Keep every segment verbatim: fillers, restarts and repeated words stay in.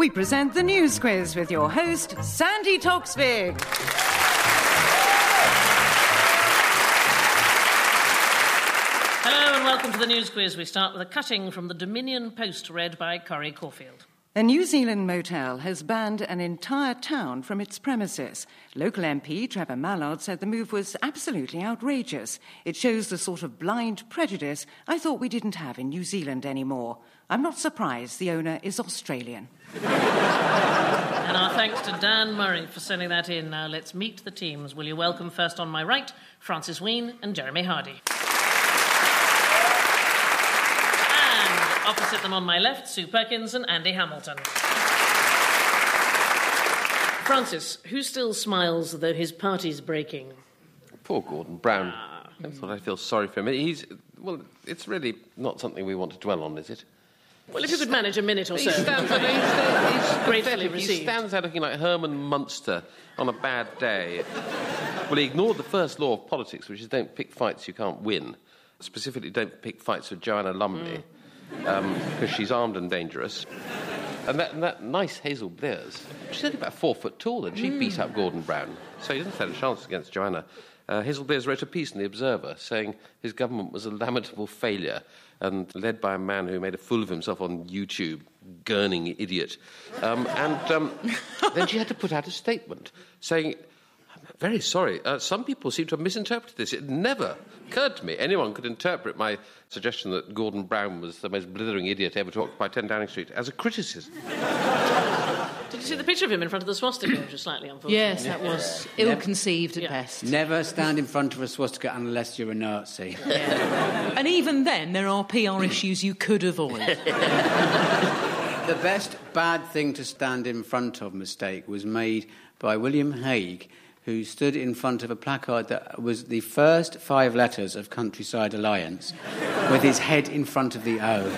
we present the News Quiz with your host, Sandy Toksvig. Hello and welcome to the News Quiz. We start with a cutting from the Dominion Post read by Corrie Caulfield. A New Zealand motel has banned an entire town from its premises. Local M P Trevor Mallard said the move was absolutely outrageous. It shows the sort of blind prejudice I thought we didn't have in New Zealand anymore. I'm not surprised the owner is Australian. And our thanks to Dan Murray for sending that in. Now let's meet the teams. Will you welcome first on my right, Francis Wheen and Jeremy Hardy. Opposite them on my left, Sue Perkins and Andy Hamilton. Francis, who still smiles though his party's breaking? Poor Gordon Brown. Ah. I thought I'd feel sorry for him. He's, well, it's really not something we want to dwell on, is it? Well, if you could manage a minute or so. He stands out, he's, he's gratefully received. He stands out looking like Herman Munster on a bad day. Well, he ignored the first law of politics, which is don't pick fights you can't win. Specifically, don't pick fights with Joanna Lumley. Mm. Because um, she's armed and dangerous. And that, and that nice Hazel Blears, she's only about four foot tall, and she mm. beat up Gordon Brown. So he doesn't stand a chance against Joanna. Uh, Hazel Blears wrote a piece in The Observer saying his government was a lamentable failure and led by a man who made a fool of himself on YouTube, gurning idiot. Um, and um, then she had to put out a statement saying, I'm very sorry, uh, some people seem to have misinterpreted this. It never occurred to me anyone could interpret my suggestion that Gordon Brown was the most blithering idiot ever to occupy ten Downing Street as a criticism. Did you see the picture of him in front of the swastika, which was slightly unfortunate? Yes, that was ill-conceived at yeah. best. Never stand in front of a swastika unless you're a Nazi. Yeah. And even then, there are P R issues you could avoid. The best bad thing to stand in front of mistake was made by William Hague, who stood in front of a placard that was the first five letters of Countryside Alliance, with his head in front of the O.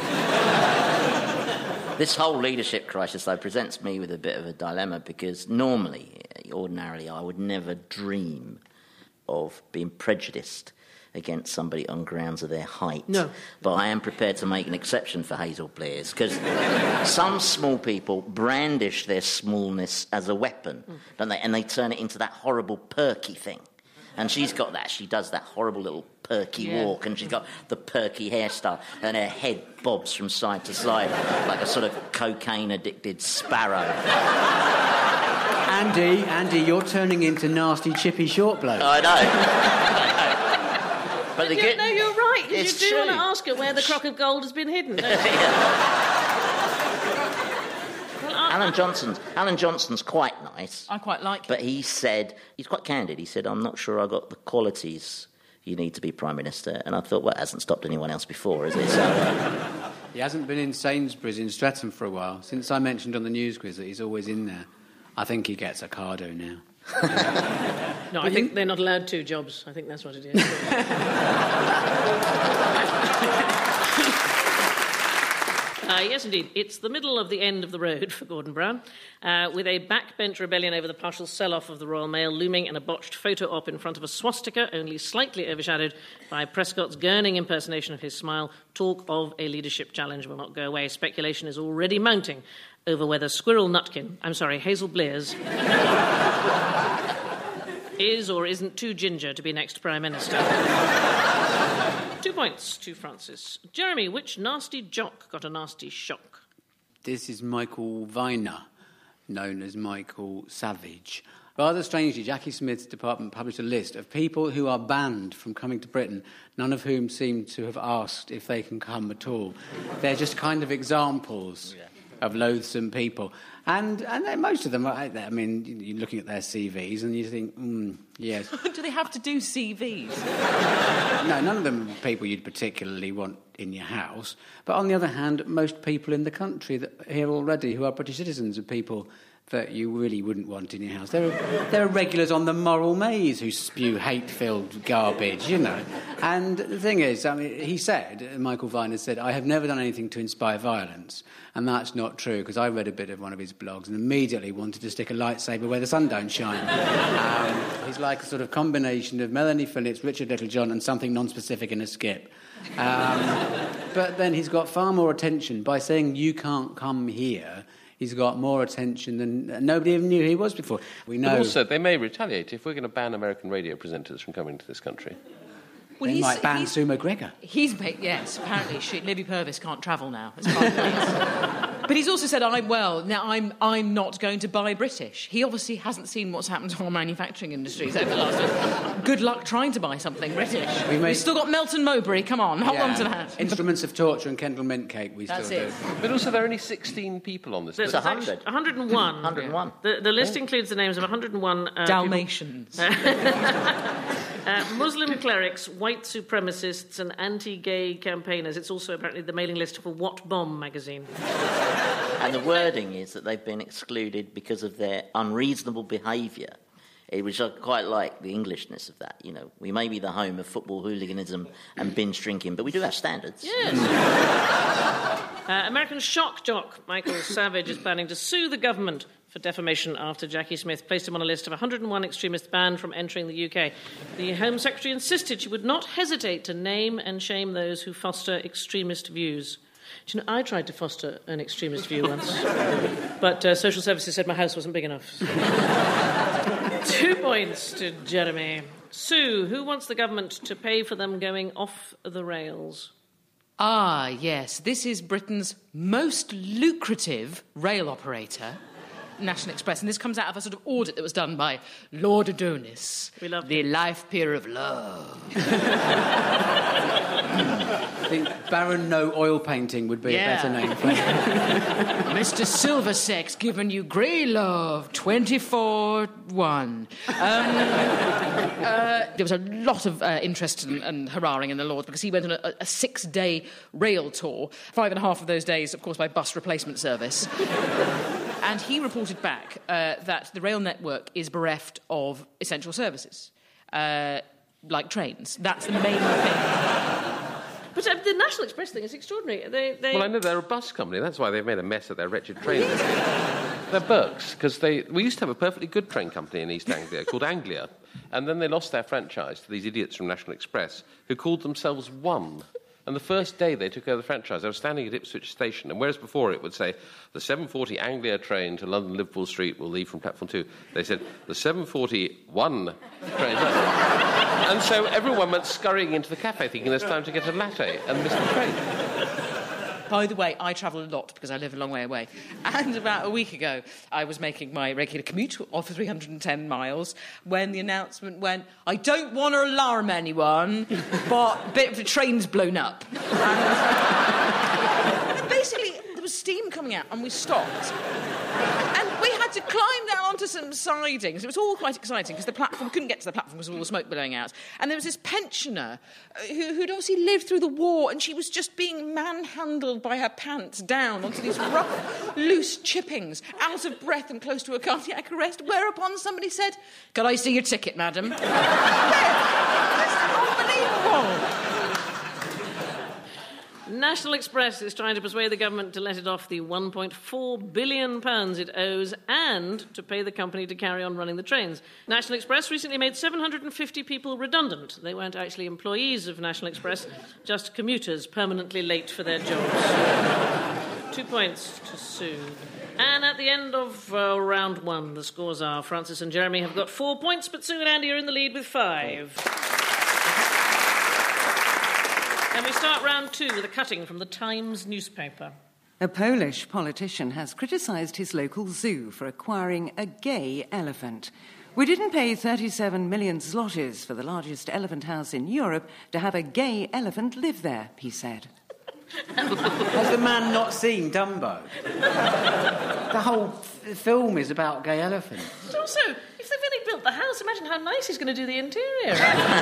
This whole leadership crisis, though, presents me with a bit of a dilemma, because normally, ordinarily, I would never dream of being prejudiced against somebody on grounds of their height. No. But I am prepared to make an exception for Hazel Blears, because some small people brandish their smallness as a weapon, mm. don't they? And they turn it into that horrible perky thing. And she's got that. She does that horrible little perky yeah. walk, and she's got the perky hairstyle, and her head bobs from side to side like a sort of cocaine-addicted sparrow. Andy, Andy, you're turning into nasty, chippy short bloke. I know. But the yeah, good... No, you're right. You It's do true. want to ask her where the crock of gold has been hidden, don't you? Well, I, Alan Johnson's Alan Johnson's quite nice. I quite like him. But he said, he's quite candid, he said, I'm not sure I got the qualities you need to be Prime Minister. And I thought, well, it hasn't stopped anyone else before, has it? So, uh... He hasn't been in Sainsbury's in Streatham for a while. Since I mentioned on the News Quiz that he's always in there, I think he gets a cardo now. No, I think you... they're not allowed two jobs. I think that's what it is. Uh, yes, indeed. It's the middle of the end of the road for Gordon Brown, uh, with a backbench rebellion over the partial sell-off of the Royal Mail looming and a botched photo op in front of a swastika, only slightly overshadowed by Prescott's gurning impersonation of his smile. Talk of a leadership challenge will not go away. Speculation is already mounting over whether Squirrel Nutkin, I'm sorry, Hazel Blears, is or isn't too ginger to be next Prime Minister. Two points to Francis. Jeremy, which nasty jock got a nasty shock? This is Michael Viner, known as Michael Savage. Rather strangely, Jackie Smith's department published a list of people who are banned from coming to Britain, none of whom seem to have asked if they can come at all. They're just kind of examples yeah. of loathsome people. And and most of them, I mean, you're looking at their C Vs and you think, mm, yes. Do they have to do C Vs? No, none of them are people you'd particularly want in your house. But on the other hand, most people in the country that are here already who are British citizens are people that you really wouldn't want in your house. There are, there are regulars on the moral maze who spew hate-filled garbage, you know. And the thing is, I mean, he said, Michael Viner said, I have never done anything to inspire violence. And that's not true, because I read a bit of one of his blogs and immediately wanted to stick a lightsaber where the sun don't shine. Um, he's like a sort of combination of Melanie Phillips, Richard Littlejohn, and something non-specific in a skip. Um, but then he's got far more attention by saying, you can't come here, He's got more attention than nobody even knew he was before. We know. But also, they may retaliate if we're going to ban American radio presenters from coming to this country. Well, they might ban Sue McGregor. He's made, yes, apparently she, Libby Purvis can't travel now. As far as but he's also said, "I'm well now. I'm I'm not going to buy British." He obviously hasn't seen what's happened to our manufacturing industries over the last year. Good luck trying to buy something British. We made... We've still got Melton Mowbray. Come on, hold yeah. on to that. Instruments of Torture and Kendal Mint Cake. We That's still it. do. But also, there are only sixteen people on this There's list. one hundred. one hundred and one. one hundred and one. The, the list includes the names of one hundred and one uh, Dalmatians. Uh, Muslim clerics, white supremacists and anti-gay campaigners. It's also apparently the mailing list for What Bomb magazine. And the wording is that they've been excluded because of their unreasonable behaviour, which I quite like the Englishness of that. You know, we may be the home of football hooliganism and binge drinking, but we do have standards. Yes. uh, American shock jock Michael Savage is planning to sue the government for defamation after Jackie Smith placed him on a list of one hundred and one extremists banned from entering the U K. The Home Secretary insisted she would not hesitate to name and shame those who foster extremist views. Do you know, I tried to foster an extremist view once, but uh, social services said my house wasn't big enough. Two points to Jeremy. Sue, who wants the government to pay for them going off the rails? Ah, yes. This is Britain's most lucrative rail operator, National Express, and this comes out of a sort of audit that was done by Lord Adonis. We love the him. life peer of love. I think Baron No Oil Painting would be Yeah. a better name for it. Mister Silversex giving you grey love, twenty-four one. Um, uh, there was a lot of uh, interest and, and hurrahing in the Lords because he went on a, a six-day rail tour, five and a half of those days, of course, by bus replacement service. And he reported back uh, that the rail network is bereft of essential services, uh, like trains. That's the main thing. But uh, the National Express thing is extraordinary. They, they... Well, I know they're a bus company. That's why they've made a mess of their wretched trains. They're Burks, because they... We used to have a perfectly good train company in East Anglia called Anglia, and then they lost their franchise to these idiots from National Express who called themselves One. And the first day they took over the franchise, I was standing at Ipswich Station, and whereas before it would say, the seven forty Anglia train to London Liverpool Street will leave from platform two, they said, the seven forty-one train... And so everyone went scurrying into the cafe thinking there's time to get a latte and missed the train. By the way, I travel a lot because I live a long way away. And about a week ago, I was making my regular commute of three hundred ten miles when the announcement went, I don't want to alarm anyone, but a bit of the train's blown up. And basically, there was steam coming out and we stopped. And we had to climb down onto some sidings. It was all quite exciting because the platform, we couldn't get to the platform because of all the smoke blowing out. And there was this pensioner who, who'd obviously lived through the war, and she was just being manhandled by her pants down onto these rough, loose chippings, out of breath and close to a cardiac arrest, whereupon somebody said, "Could I see your ticket, madam?" That's unbelievable. National Express is trying to persuade the government to let it off the one point four billion pounds it owes and to pay the company to carry on running the trains. National Express recently made seven hundred fifty people redundant. They weren't actually employees of National Express, just commuters permanently late for their jobs. Two points to Sue. And at the end of uh, round one, the scores are Francis and Jeremy have got four points, but Sue and Andy are in the lead with five. And we start round two with a cutting from the Times newspaper. A Polish politician has criticised his local zoo for acquiring a gay elephant. We didn't pay thirty-seven million zlotys for the largest elephant house in Europe to have a gay elephant live there, he said. Has the man not seen Dumbo? The whole f- film is about gay elephants. But also, if they've only built the house, imagine how nice he's going to do the interior.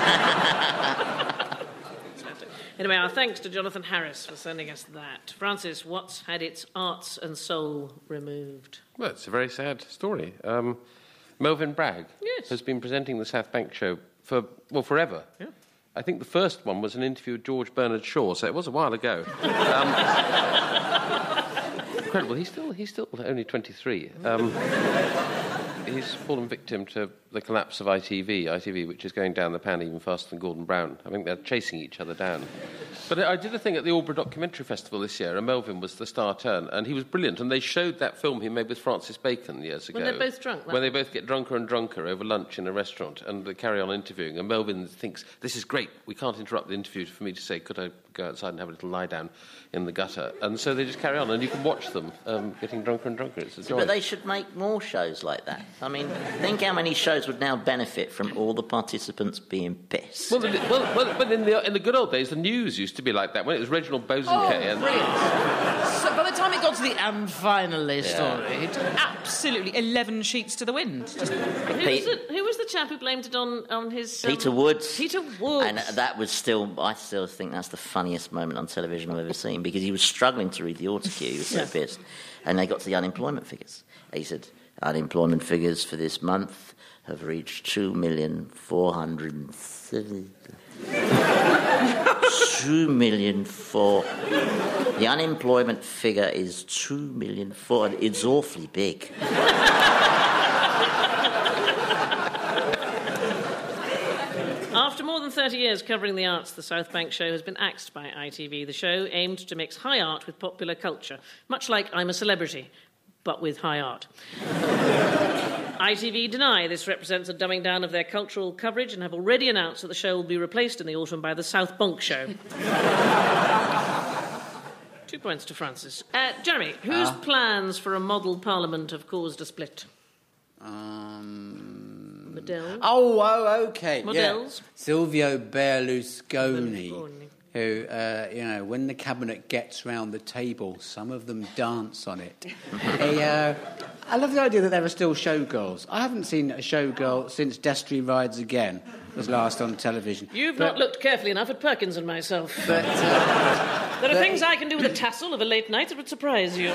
Anyway, our thanks to Jonathan Harris for sending us that. Francis, what's had its arts and soul removed? Well, it's a very sad story. Um, Melvyn Bragg Yes. has been presenting the South Bank show for, well, forever. Yeah. I think the first one was an interview with George Bernard Shaw, so it was a while ago. Um, incredible. He's still, he's still only twenty-three. Um, he's fallen victim to the collapse of I T V, I T V, which is going down the pan even faster than Gordon Brown. I think they're chasing each other down. But I did a thing at the Albury Documentary Festival this year, and Melvin was the star turn, and he was brilliant. And they showed that film he made with Francis Bacon years ago. When they're both drunk. When they both get drunker and drunker over lunch in a restaurant, and they carry on interviewing. And Melvin thinks, this is great, we can't interrupt the interview for me to say, could I go outside and have a little lie down in the gutter? And so they just carry on, and you can watch them um, getting drunker and drunker. It's a joy. But they should make more shows like that. I mean, think how many shows would now benefit from all the participants being pissed. Well, the, well, well, but in the, in the good old days, the news used to be like that. When it was Reginald Bosanquet. Oh, and brilliant. So by the time it got to the and finally Yeah. story, it absolutely eleven sheets to the wind. Just- Who was, the, who was the chap who blamed it on, on his... Um, Peter Woods. Peter Woods. And that was still, I still think that's the funniest moment on television I've ever seen, because he was struggling to read the autocue, he was so Yeah. pissed. And they got to the unemployment figures. He said, unemployment figures for this month have reached two million four hundred seventy... two million four... The unemployment figure is two million four... It's awfully big. After more than thirty years covering the arts, the South Bank show has been axed by I T V. The show aimed to mix high art with popular culture, much like I'm a Celebrity, but with high art. I T V deny this represents a dumbing down of their cultural coverage and have already announced that the show will be replaced in the autumn by the South Bank show. Two points to Francis. Uh, Jeremy, whose Ah. plans for a model parliament have caused a split? Um, Models? oh, oh, okay. Models? Yeah. Silvio Berlusconi, Berlusconi. who, uh, you know, when the cabinet gets round the table, some of them dance on it. he, uh, I love the idea that there are still showgirls. I haven't seen a showgirl since Destry Rides Again was last on television. You've But- not looked carefully enough at Perkins and myself. But, uh, There are But- things I can do with a tassel of a late night that would surprise you.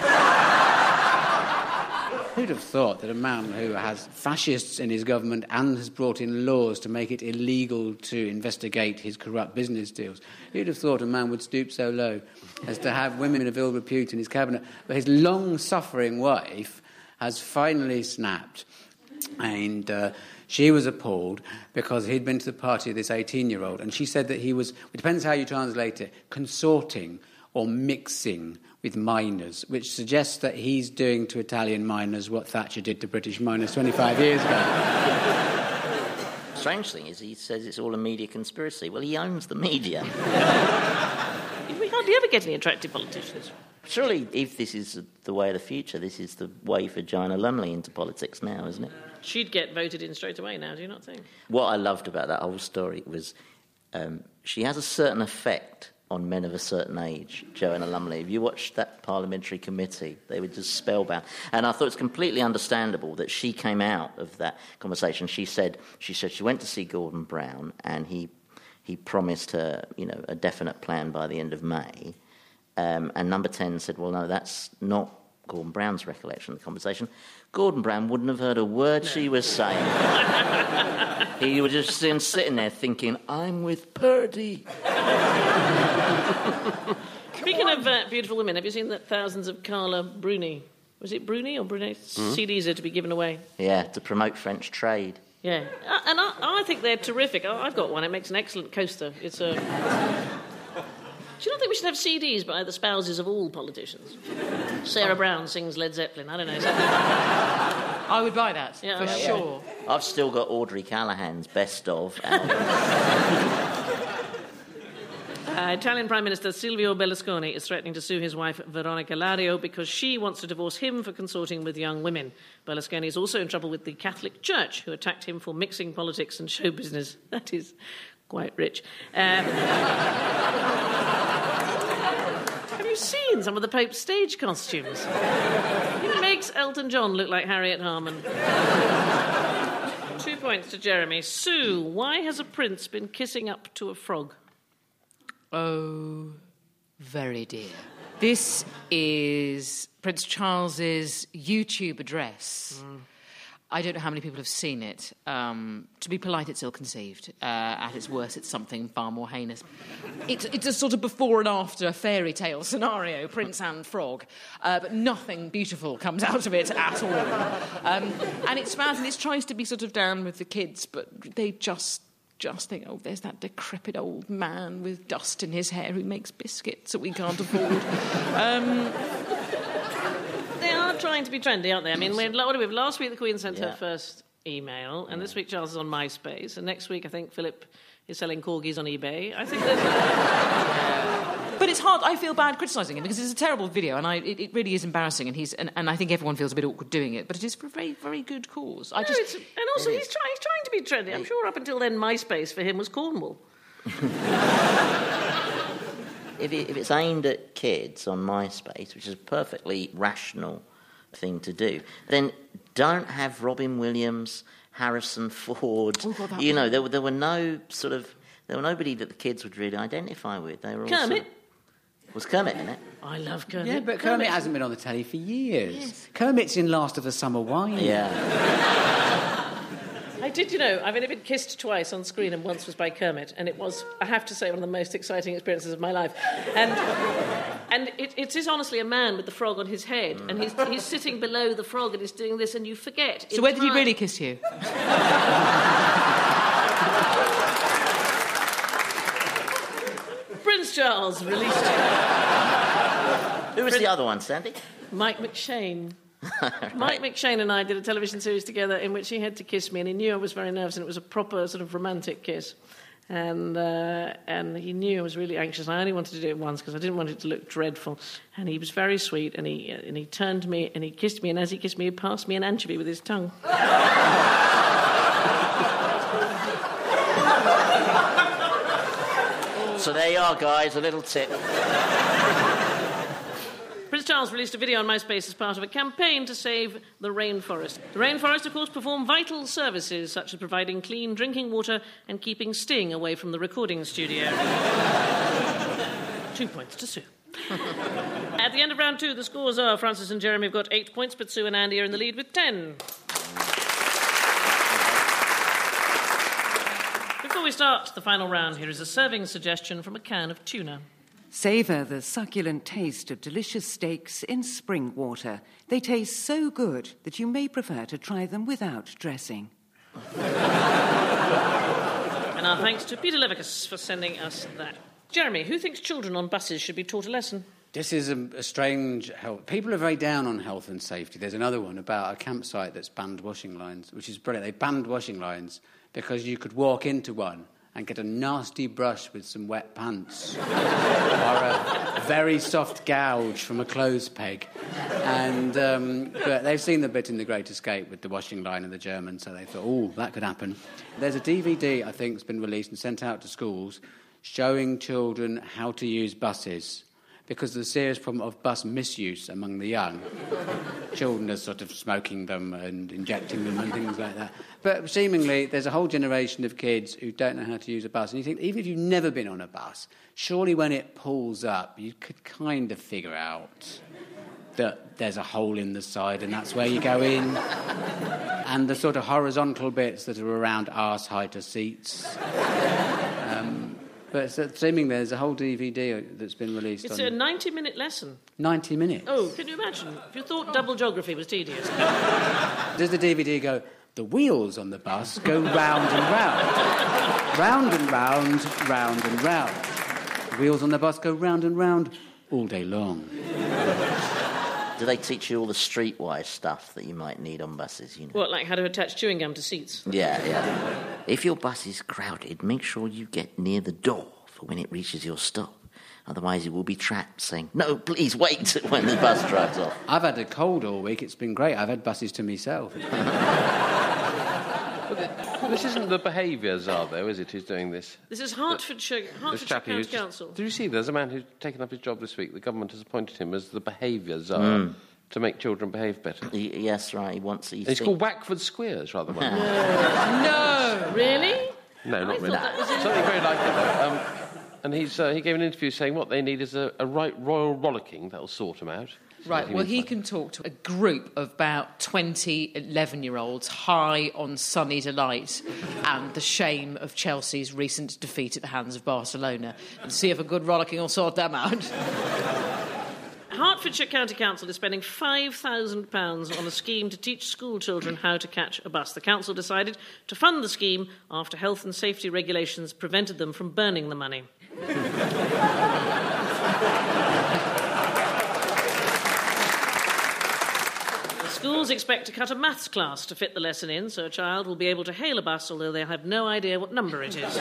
who'd have thought that a man who has fascists in his government and has brought in laws to make it illegal to investigate his corrupt business deals, who'd have thought a man would stoop so low as to have women of ill repute in his cabinet? But his long-suffering wife has finally snapped, and uh, she was appalled because he'd been to the party of this eighteen-year-old, and she said that he was, it depends how you translate it, consorting or mixing with minors, which suggests that he's doing to Italian minors what Thatcher did to British minors twenty-five years ago. Strange thing is, he says it's all a media conspiracy. Well, he owns the media. We hardly ever get any attractive politicians. Surely, if this is the way of the future, this is the way for Joanna Lumley into politics now, isn't it? She'd get voted in straight away now, do you not think? What I loved about that whole story was um, she has a certain effect on men of a certain age, Joanna Lumley. If you watched that parliamentary committee, they were just spellbound. And I thought it's completely understandable that she came out of that conversation. She said she said she went to see Gordon Brown, and he he promised her, you know, a definite plan by the end of May. Um, and Number ten said, well, no, that's not Gordon Brown's recollection of the conversation. Gordon Brown wouldn't have heard a word no. she was saying. He was just sitting, sitting there thinking, I'm with Purdy. Speaking of uh, beautiful women, have you seen that thousands of Carla Bruni, was it Bruni or Bruni, mm-hmm. C Ds are to be given away? Yeah, to promote French trade. Yeah, uh, and I, I think they're terrific. I, I've got one. It makes an excellent coaster. It's a... Do you not think we should have C Ds by the spouses of all politicians? Sarah Brown sings Led Zeppelin. I don't know. I would buy that, yeah, for yeah. sure. I've still got Audrey Callahan's Best Of album. Uh, Italian Prime Minister Silvio Berlusconi is threatening to sue his wife Veronica Lario because she wants to divorce him for consorting with young women. Berlusconi is also in trouble with the Catholic Church, who attacked him for mixing politics and show business. That is quite rich. Um, have you seen some of the Pope's stage costumes? He makes Elton John look like Harriet Harman. Two points to Jeremy. Sue, why has a prince been kissing up to a frog? Oh, very dear. This is Prince Charles's YouTube address. Mm. I don't know how many people have seen it. Um, to be polite, it's ill-conceived. Uh, at its worst, it's something far more heinous. It's, it's a sort of before and after fairy tale scenario, Prince and Frog, uh, but nothing beautiful comes out of it at all. Um, and it's fast, and it tries to be sort of down with the kids, but they just... just think, oh, there's that decrepit old man with dust in his hair who makes biscuits that we can't afford. um, they are trying to be trendy, aren't they? I mean, we had, what did we have? Last week the Queen sent Yeah. her first email, and this week Charles is on MySpace, and next week I think Philip is selling corgis on eBay. I think there's... But it's hard. I feel bad criticising him because it's a terrible video, and I, it, it really is embarrassing. And he's and, and I think everyone feels a bit awkward doing it. But it is for a very, very good cause. I No, just it's, and also he's, try, he's trying to be trendy. I'm sure up until then MySpace for him was Cornwall. If, it, if it's aimed at kids on MySpace, which is a perfectly rational thing to do, then don't have Robin Williams, Harrison Ford. Oh, God, that you was- know, there, were- there were no sort of... There were nobody that the kids would really identify with. They were all Kermit. sort of- Was Kermit in it? I love Kermit. Yeah, but Kermit hasn't been on the telly for years. Yes. Kermit's in Last of the Summer Wine. Yeah. I did, you know, I've only been kissed twice on screen, and once was by Kermit, and it was, I have to say, one of the most exciting experiences of my life. And and it, it is honestly a man with the frog on his head, and he's, he's sitting below the frog and he's doing this, and you forget. So where did he entire- really kiss you? Prince Charles released Who was the other one, Sandy? Mike McShane. Mike McShane and I did a television series together in which he had to kiss me, and he knew I was very nervous, and it was a proper sort of romantic kiss. And uh, and he knew I was really anxious. I only wanted to do it once because I didn't want it to look dreadful. And he was very sweet, and he uh, and he turned to me and he kissed me, and as he kissed me, he passed me an anchovy with his tongue. So there you are, guys, a little tip. Prince Charles released a video on MySpace as part of a campaign to save the rainforest. The rainforest, of course, perform vital services such as providing clean drinking water and keeping Sting away from the recording studio. Two points to Sue. At the end of round two, the scores are Francis and Jeremy have got eight points, but Sue and Andy are in the lead with ten. Before we start the final round, here is a serving suggestion from a can of tuna. Savour the succulent taste of delicious steaks in spring water. They taste so good that you may prefer to try them without dressing. And our thanks to Peter Levicus for sending us that. Jeremy, who thinks children on buses should be taught a lesson? This is a, a strange health. People are very down on health and safety. There's another one about a campsite that's banned washing lines, which is brilliant. They banned washing lines because you could walk into one and get a nasty brush with some wet pants or a very soft gouge from a clothes peg. And um, but they've seen the bit in The Great Escape with the washing line and the German, so they thought, oh, that could happen. There's a D V D, I think, that's been released and sent out to schools showing children how to use buses because there's a serious problem of bus misuse among the young. Children are sort of smoking them and injecting them and things like that. But seemingly there's a whole generation of kids who don't know how to use a bus. And you think, even if you've never been on a bus, surely when it pulls up, you could kind of figure out that there's a hole in the side and that's where you go in. And the sort of horizontal bits that are around arse height are seats. Um, But seemingly there's a whole D V D that's been released It's on a ninety-minute lesson. ninety minutes. Oh, can you imagine? If you thought double geography was tedious. Does the D V D go, the wheels on the bus go round and round, round and round, round and round. The wheels on the bus go round and round all day long. Do they teach you all the streetwise stuff that you might need on buses? You know? What, like how to attach chewing gum to seats? Yeah, yeah. If your bus is crowded, make sure you get near the door for when it reaches your stop. Otherwise, you will be trapped saying, no, please wait, when the bus drives off. I've had a cold all week. It's been great. I've had buses to myself. This isn't the behaviour czar, though, is it, who's doing this? This is Hertfordshire, This Hertfordshire chappie County who's just- Council. Did you see there's a man who's taken up his job this week? The government has appointed him as the behaviour czar Mm. to make children behave better. Y- yes, right, he wants... And it's called Wackford Squeers, rather well. No! Really? No, I not thought really. that was in- Something very like it, though. Um, And he's, uh, he gave an interview saying what they need is a, a right royal rollicking that'll sort them out. Right, well, he can talk to a group of about twenty eleven-year-olds high on sunny delight and the shame of Chelsea's recent defeat at the hands of Barcelona, and see if a good rollicking will sort them out. Hertfordshire County Council is spending five thousand pounds on a scheme to teach school children how to catch a bus. The council decided to fund the scheme after health and safety regulations prevented them from burning the money. Schools expect to cut a maths class to fit the lesson in, so a child will be able to hail a bus, although they'll have no idea what number it is.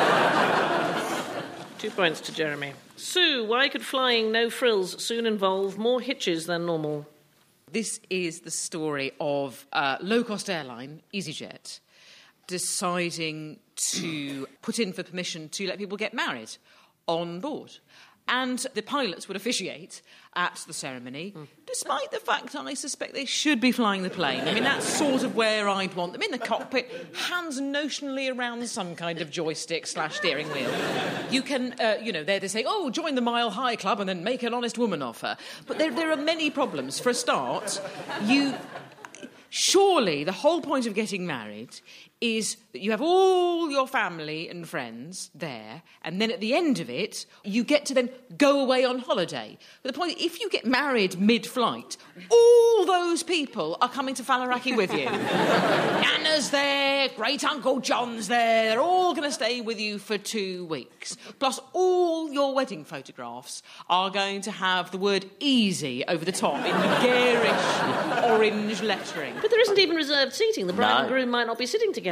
Two points to Jeremy. Sue, why could flying no frills soon involve more hitches than normal? This is the story of a low-cost airline, EasyJet, deciding to put in for permission to let people get married on board. And the pilots would officiate at the ceremony, mm. despite the fact that I suspect they should be flying the plane. I mean, that's sort of where I'd want them, in the cockpit, hands notionally around some kind of joystick slash steering wheel. You can, uh, you know, there they say, oh, join the Mile High Club and then make an honest woman of her. But there, there are many problems. For a start, you... Surely the whole point of getting married is that you have all your family and friends there, and then at the end of it, you get to then go away on holiday. But the point is, if you get married mid-flight, all those people are coming to Faliraki with you. Nana's there, great-uncle John's there, they're all going to stay with you for two weeks. Plus, all your wedding photographs are going to have the word easy over the top in garish orange lettering. But there isn't even reserved seating. The bride No. and groom might not be sitting together.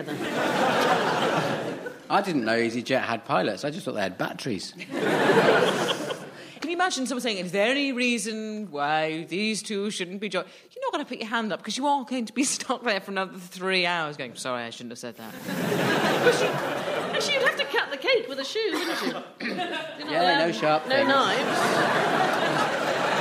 I didn't know EasyJet had pilots. I just thought they had batteries. Can you imagine someone saying, is there any reason why these two shouldn't be joined? You're not going to put your hand up because you are going to be stuck there for another three hours going, sorry, I shouldn't have said that. Actually, you'd have to cut the cake with a shoe, wouldn't you? You're not Yeah, allowed- no sharp No things. knives.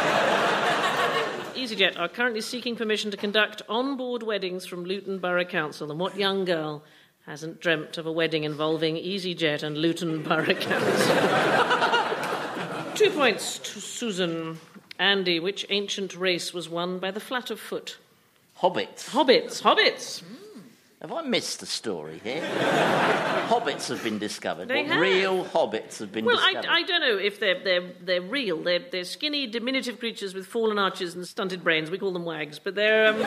EasyJet are currently seeking permission to conduct on-board weddings from Luton Borough Council. And what young girl hasn't dreamt of a wedding involving EasyJet and Luton Borough Council? Two points to Susan. Andy, which ancient race was won by the flat of foot? Hobbits. Hobbits. Hobbits. Have I missed a story here? Hobbits have been discovered. They what have. real hobbits have been Well, discovered? I, I don't know if they're, they're, they're real. They're, they're skinny, diminutive creatures with fallen arches and stunted brains. We call them wags, but they're... Um,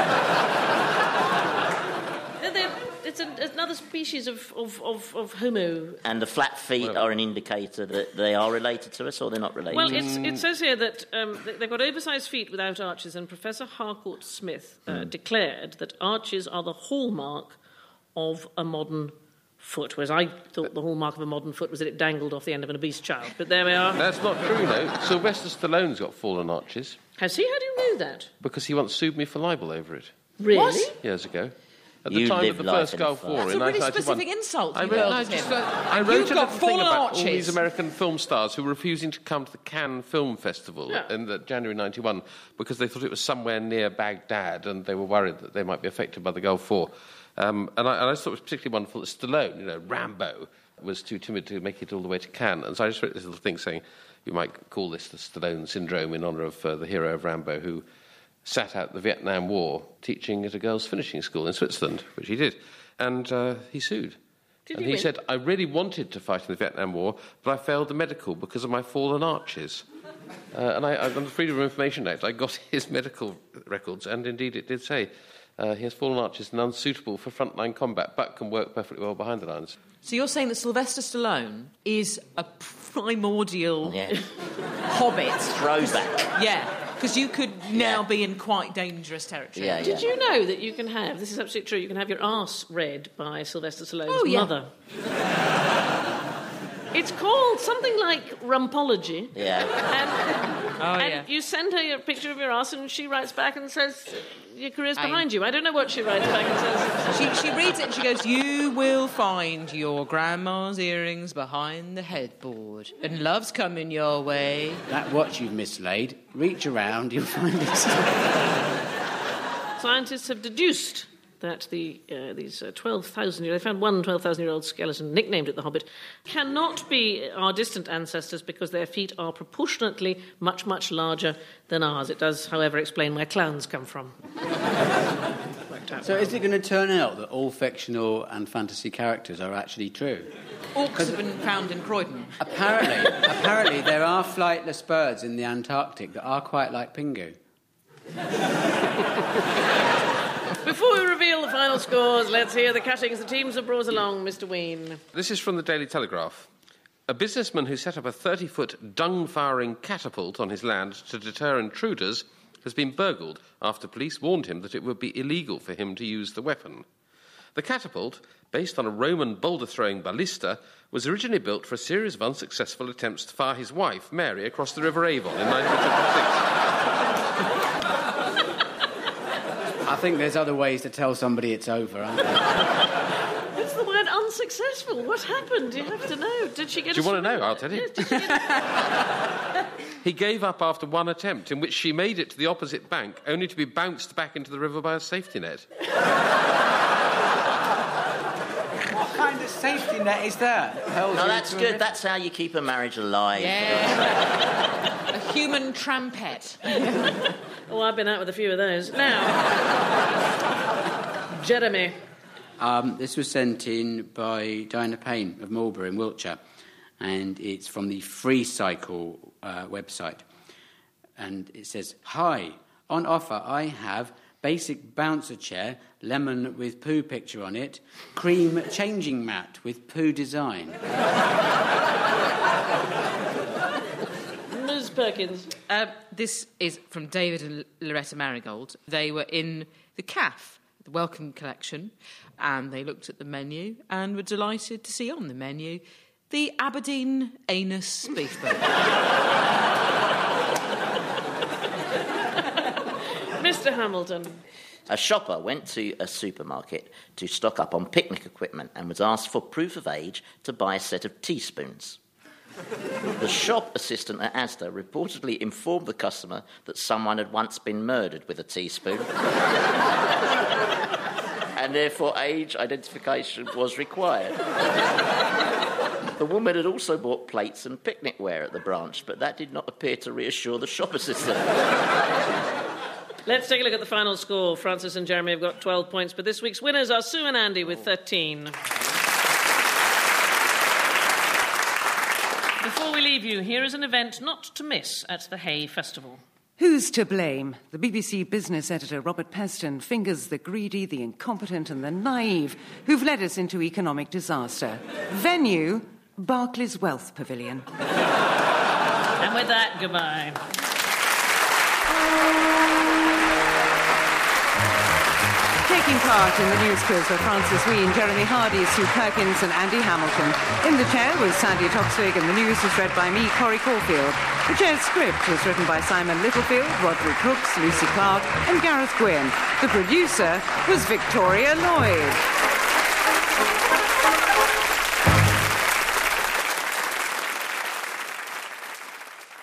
they're, they're it's an, another species of, of, of, of Homo. And the flat feet Well- are an indicator that they are related to us, or they're not related? Well, it's, it says here that um, they- they've got oversized feet without arches, and Professor Harcourt Smith uh, Mm. declared that arches are the hallmark of a modern foot, whereas I thought the hallmark of a modern foot was that it dangled off the end of an obese child. But there we are. That's not true, though. Sylvester Stallone's got fallen arches Has he? How do you know that? because he once sued me for libel over it Really? What? years ago. At You the time live of the life First in Gulf the War fire. That's in a really nineteen ninety-one. specific insult I you wrote, hurled no, at just, him. uh, I wrote You've a got little thing fallen about all arches. these American film stars who were refusing to come to the Cannes Film Festival Yeah. in the January ninety-one because they thought it was somewhere near Baghdad and they were worried that they might be affected by the Gulf War. Um, and, I, and I just thought it was particularly wonderful that Stallone, you know, Rambo, was too timid to make it all the way to Cannes. And so I just wrote this little thing saying you might call this the Stallone syndrome in honour of uh, the hero of Rambo who sat out the Vietnam War teaching at a girls' finishing school in Switzerland, which he did. And uh, he sued. Did and he he win? said, I really wanted to fight in the Vietnam War, but I failed the medical because of my fallen arches. Uh, and I, under the Freedom of Information Act, I got his medical records, and indeed it did say uh, he has fallen arches and unsuitable for frontline combat, but can work perfectly well behind the lines. So you're saying that Sylvester Stallone is a primordial Yeah. hobbit? Throwback. Yeah, because you could now Yeah. be in quite dangerous territory. Yeah, Did yeah. you know that you can have, this is absolutely true, you can have your arse read by Sylvester Stallone's Oh, yeah. mother? It's called something like Rumpology. Yeah. And, Oh, and yeah. you send her a picture of your arse and she writes back and says, your career's I- behind you. I don't know what she writes back and says. She, she reads it and she goes, you will find your grandma's earrings behind the headboard and love's coming your way. That watch you've mislaid, reach around, you'll find it. Scientists have deduced that the uh, these uh, twelve thousand year they found one twelve thousand year old skeleton nicknamed it the Hobbit cannot be our distant ancestors because their feet are proportionately much, much larger than ours. It does, however, explain where clowns come from. So is it going to turn out that all fictional and fantasy characters are actually true? Orcs have been found in Croydon. Apparently, apparently there are flightless birds in the Antarctic that are quite like Pingu. Before we reveal the final scores, let's hear the cuttings the teams have brought along, Mister Ween. This is from the Daily Telegraph. A businessman who set up a thirty-foot dung-firing catapult on his land to deter intruders has been burgled after police warned him that it would be illegal for him to use the weapon. The catapult, based on a Roman boulder-throwing ballista, was originally built for a series of unsuccessful attempts to fire his wife, Mary, across the River Avon in nineteen fifty-six. I think there's other ways to tell somebody it's over, aren't there? What's the word unsuccessful? What happened? You have to know. Did she get Do you a want to know? I'll tell you. Yes, did she get a... He gave up after one attempt, in which she made it to the opposite bank, only to be bounced back into the river by a safety net. What kind of safety net is that? No, that's good. That's how you keep a marriage alive. Yeah. A human trampet. Oh, I've been out with a few of those. Now, Jeremy. Um, this was sent in by Diana Payne of Marlborough in Wiltshire, and it's from the Free Cycle uh, website. And it says, "Hi, on offer I have basic bouncer chair, lemon with poo picture on it, cream changing mat with poo design." Miz Perkins. Uh, this is from David and Loretta Marigold. They were in the C A F, the Welcome Collection, and they looked at the menu and were delighted to see on the menu the Aberdeen Anus Beef Burger. Mister Hamilton. A shopper went to a supermarket to stock up on picnic equipment and was asked for proof of age to buy a set of teaspoons. The shop assistant at Asda reportedly informed the customer that someone had once been murdered with a teaspoon and therefore age identification was required. The woman had also bought plates and picnic ware at the branch, but that did not appear to reassure the shop assistant. Let's take a look at the final score. Francis and Jeremy have got twelve points, but this week's winners are Sue and Andy with thirteen. Before we leave you, here is an event not to miss at the Hay Festival. Who's to blame? The B B C business editor Robert Peston fingers the greedy, the incompetent and the naive who've led us into economic disaster. Venue, Barclays Wealth Pavilion. And with that, goodbye. Taking part in the news quiz were Francis Ween, Jeremy Hardy, Sue Perkins and Andy Hamilton. In the chair was Sandy Toksvig and the news was read by me, Corrie Caulfield. The chair's script was written by Simon Littlefield, Roderick Crooks, Lucy Clark and Gareth Gwynn. The producer was Victoria Lloyd.